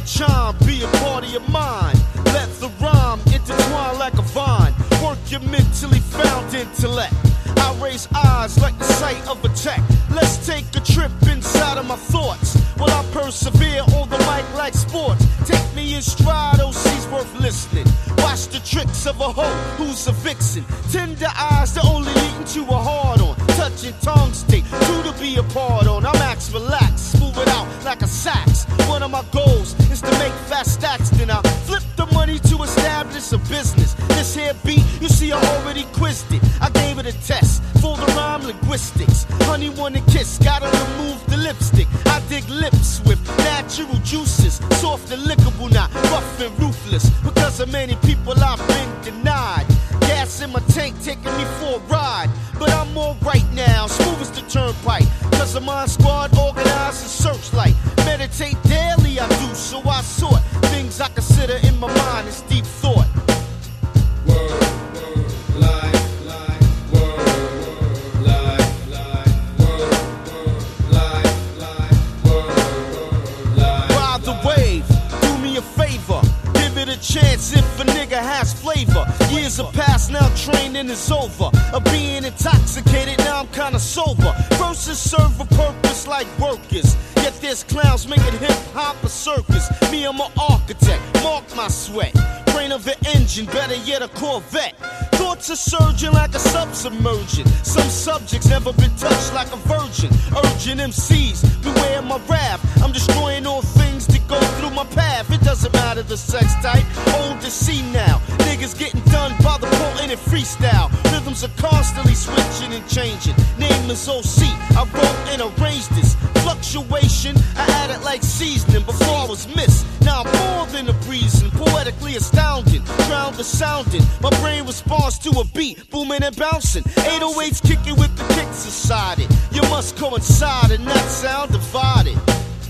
chime, be a part of your mind. Let the rhyme intertwine like a vine. Work your mentally found intellect. I raise eyes like the sight of a tech. Let's take a trip inside of my thoughts while I persevere on the mic like sports. Take me in stride, OC's worth listening. Watch the tricks of a hoe who's a vixen. Tender eyes that only leading to a hard on. Touching tongue stick, two to be a part on. I'm ax relax, smooth it out like a sax. One of my goals is to make fast stacks. Then I flip the money to establish a business. This here beat, you see I already quizzed it. I gave it a test for the rhyme linguistics. Honey wanna kiss, gotta remove the lipstick. I dig lips with natural juices, soft and lickable, not rough and ruthless. Because of many people I've been denied. Gas in my tank taking me for a ride. But I'm alright now, smooth as the turnpike. Cause of my squad organized and searchlight. Meditate daily I do, so I sort things I consider in my mind as deep thought. Chance if a nigga has flavor. Years have passed, now training is over. Of being intoxicated, now I'm kinda sober. Verses serve a purpose like workers. Yet there's clowns making hip-hop a circus. Me, I'm an architect, mark my sweat. Brain of an engine, better yet a Corvette. Thoughts are surging like a submergent. Some subjects never been touched like a virgin. Urging MCs, beware my rap. I'm destroying all things that go through my path. It doesn't matter the sex type, old to see now. Niggas getting done by the potent and freestyle. Rhythms are constantly switching and changing. Name is OC, I wrote and arranged this. Fluctuation, I added like seasoning before I was missed. Now I'm more than a breezing, poetically astounding. Drowned the sounding, my brain responds to a beat, booming and bouncing. 808s kicking with the kicks inside it. You must coincide and not sound divided.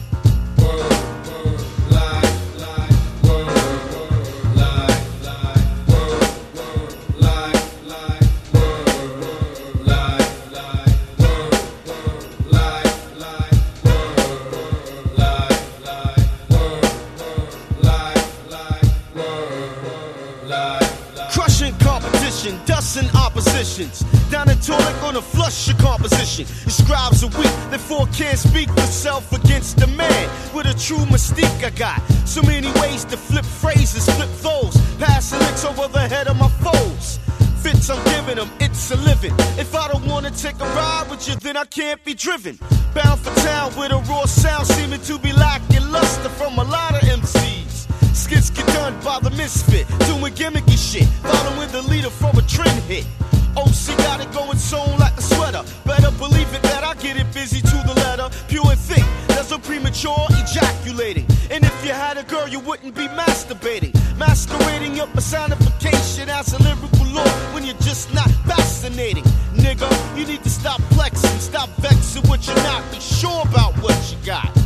Dusting oppositions. Down in toilet gonna flush your composition. The scribes are weak, therefore can't speak for self against the man. With a true mystique I got. So many ways to flip phrases, flip those. Passing licks over the head of my foes. Fits I'm giving them, it's a living. If I don't wanna take a ride with you, then I can't be driven. Bound for town with a raw sound, seeming to be lacking luster from a lot of MCs. Skits get done by the misfit, doing gimmicky shit, following the leader from a trend hit. OC got it going sewn like a sweater. Better believe it that I get it busy to the letter. Pure and thick, there's no premature ejaculating. And if you had a girl, you wouldn't be masturbating. Masquerading your personification as a lyrical lord when you're just not fascinating. Nigga, you need to stop flexing, stop vexing what you're not. Be sure about what you got.